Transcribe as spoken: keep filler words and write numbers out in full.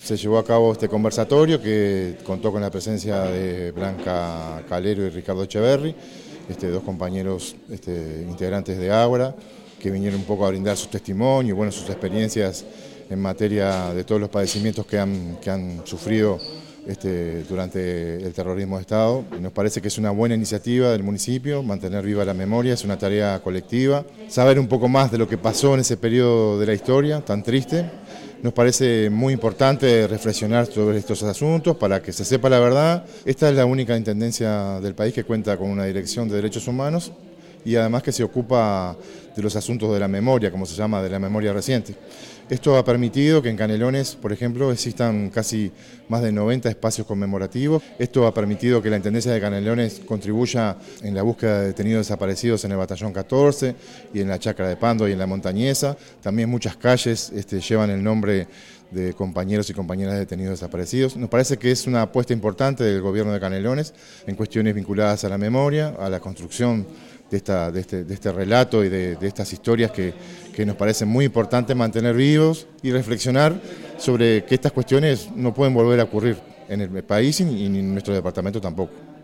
Se llevó a cabo este conversatorio que contó con la presencia de Blanca Calero y Ricardo Echeverri, este, dos compañeros este, integrantes de Ágora, que vinieron un poco a brindar sus testimonios, bueno, sus experiencias en materia de todos los padecimientos que han, que han sufrido este, durante el terrorismo de Estado. Nos parece que es una buena iniciativa del municipio, mantener viva la memoria, es una tarea colectiva. Saber un poco más de lo que pasó en ese periodo de la historia tan triste. Nos parece muy importante reflexionar sobre estos asuntos para que se sepa la verdad. Esta es la única intendencia del país que cuenta con una dirección de derechos humanos y además que se ocupa de los asuntos de la memoria, como se llama, de la memoria reciente. Esto ha permitido que en Canelones, por ejemplo, existan casi más de noventa espacios conmemorativos. Esto ha permitido que la Intendencia de Canelones contribuya en la búsqueda de detenidos desaparecidos en el Batallón catorce y en la Chacra de Pando y en la Montañesa. También muchas calles este, llevan el nombre de compañeros y compañeras detenidos desaparecidos. Nos parece que es una apuesta importante del gobierno de Canelones en cuestiones vinculadas a la memoria, a la construcción de, esta, de, este, de este relato y de, de estas historias que, que nos parecen muy importantes mantener vivos y reflexionar sobre que estas cuestiones no pueden volver a ocurrir en el país y en nuestro departamento tampoco.